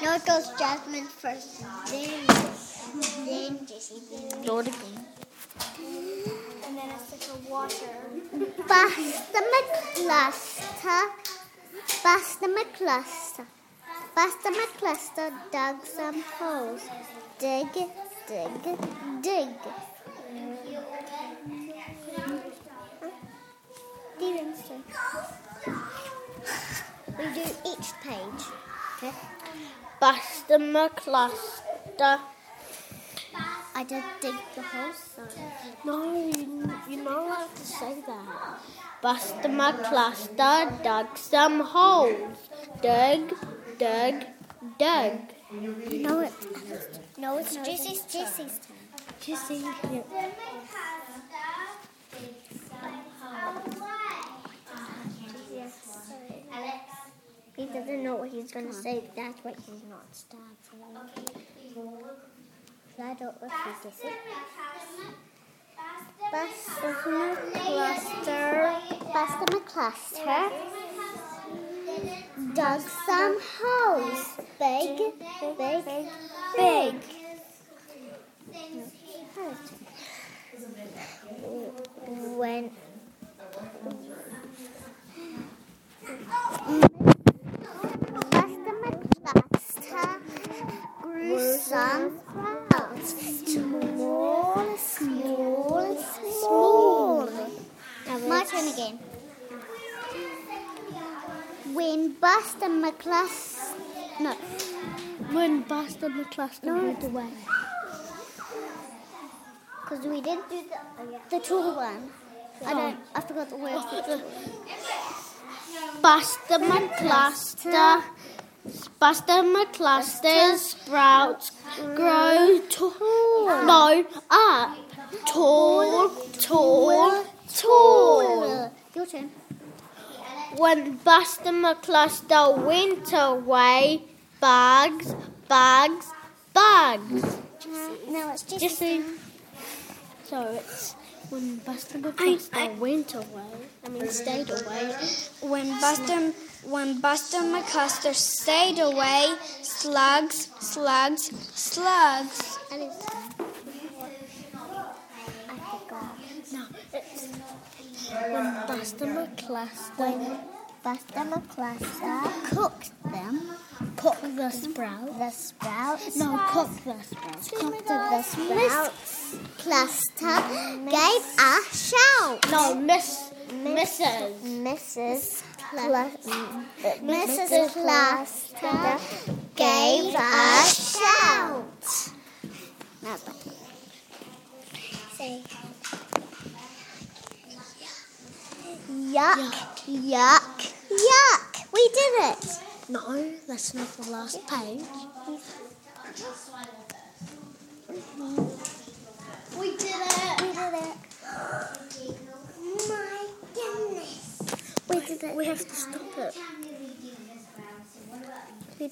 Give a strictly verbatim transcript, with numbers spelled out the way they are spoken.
No, it goes Jasmine first, then, then Jessie, then Do it again. and then it's like a water. Basta McCluster, Basta McCluster, Basta McCluster dug some holes. Dig, dig, dig. Stevenson. We do each page. Okay. Basta McCluster. I did dig the holes. So. No, you, you're not allowed to say that. Basta McCluster dug some holes. Dig, dig, dig. No, it's no, it's Jessie's Jessie's turn. Jessie. Yeah. He doesn't know what he's going to say. That's why he's not starting. I don't know if he gets it. Basta McCluster, Basta McCluster dug some holes. Big, big, big. When Basta McCluster grew some sprouts. Small, small, small. My turn again. When Basta McCluster, no, When Basta McCluster No. went away. because we didn't do the, the tall one. I don't, I forgot the word. Basta McCluster. Basta McCluster's sprouts grow tall. No, up. Tall, tall, tall. Your turn. When Basta McCluster went away, bugs, bugs, bugs. No, it's just. Jessie. So it's when Basta McCluster I- went away. I mean, stayed away. When Buster, when Buster McCluster stayed away, slugs, slugs, slugs. And it's. I forgot. No, it's when Basta McCluster Basta McCluster cooked them. cooked the sprouts. The sprouts. No, cooked the sprouts. Cooked the sprouts. Cluster gave a shout. No, Miss, Missus Missus Cluster, Missus Cluster gave a shout. Now, say yuck, yuck, yuck. We did it. No, that's not the last page. We did it. We did it. My goodness. We did it. We have to stop it.